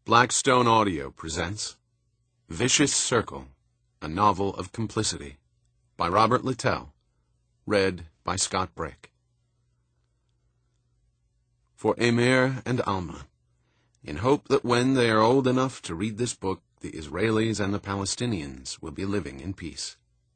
Blackstone Audio presents Vicious Circle, a Novel of Complicity, by Robert Littell, read by Scott Brake. For Emir and Alma, in hope that when they are old enough to read this book, the Israelis and the Palestinians will be living in peace.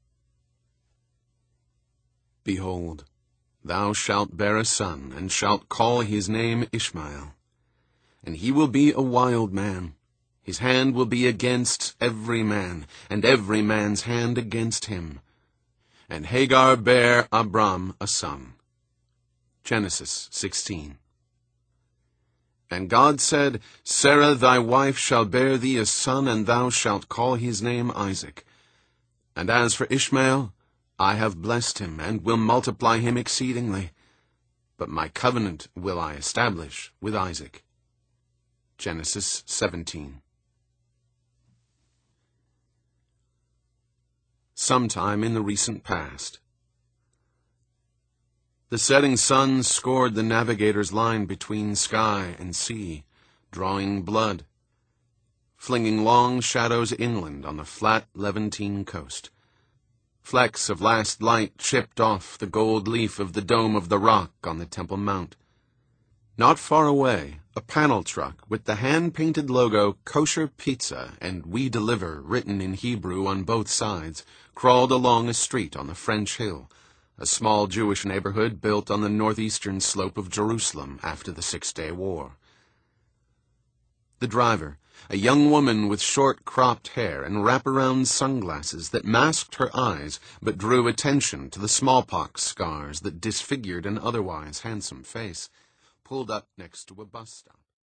Behold, thou shalt bear a son, and shalt call his name Ishmael. And he will be a wild man. His hand will be against every man, and every man's hand against him. And Hagar bare Abram a son. Genesis 16. And God said, Sarah thy wife shall bear thee a son, and thou shalt call his name Isaac. And as for Ishmael, I have blessed him, and will multiply him exceedingly. But my covenant will I establish with Isaac. Genesis 17. Sometime in the recent past, the setting sun scored the navigator's line between sky and sea, drawing blood, flinging long shadows inland on the flat Levantine coast. Flecks of last light chipped off the gold leaf of the dome of the rock on the Temple Mount. Not far away, a panel truck with the hand-painted logo Kosher Pizza and We Deliver written in Hebrew on both sides crawled along a street on the French Hill, a small Jewish neighborhood built on the northeastern slope of Jerusalem after the Six-Day War. The driver, a young woman with short cropped hair and wraparound sunglasses that masked her eyes but drew attention to the smallpox scars that disfigured an otherwise handsome face, pulled up next to a bus stop.